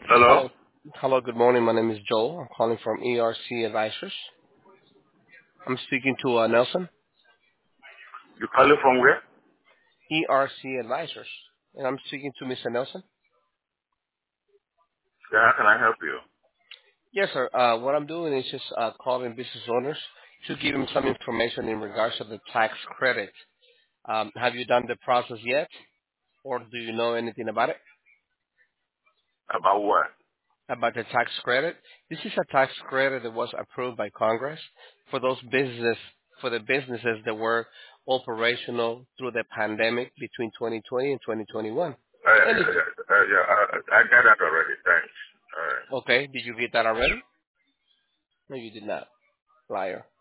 Hello? Hello. Hello, good morning. My name is Joel. I'm calling from ERC Advisors. I'm speaking to Nelson. You calling from where? ERC Advisors. And I'm speaking to Mr. Nelson. Yeah, how can I help you? Yes, sir. What I'm doing is just calling business owners to give them some information in regards to the tax credit. Have you done the process yet, or do you know anything about it? About what? About the tax credit? This is a tax credit that was approved by Congress for those for the businesses that were operational through the pandemic between 2020 and 2021. And it's Yeah, I got that already. Thanks. All right. okay. Did you get that already? No, you did not. Liar.